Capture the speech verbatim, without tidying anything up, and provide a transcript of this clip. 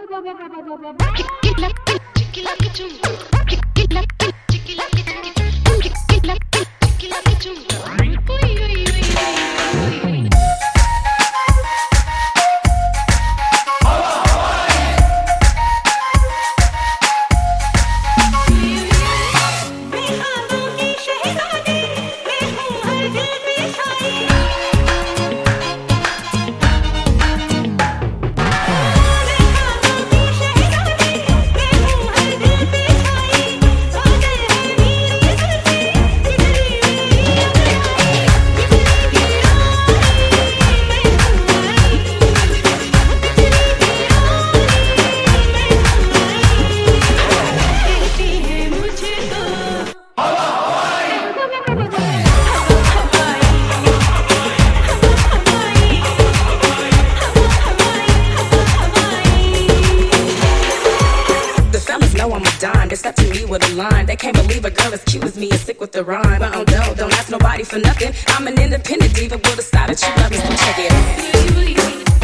Step to me with a line. They can't believe a girl as cute as me is sick with the rhyme. But oh no, don't ask nobody for nothing. I'm an independent diva with a style that you love me, so check it out.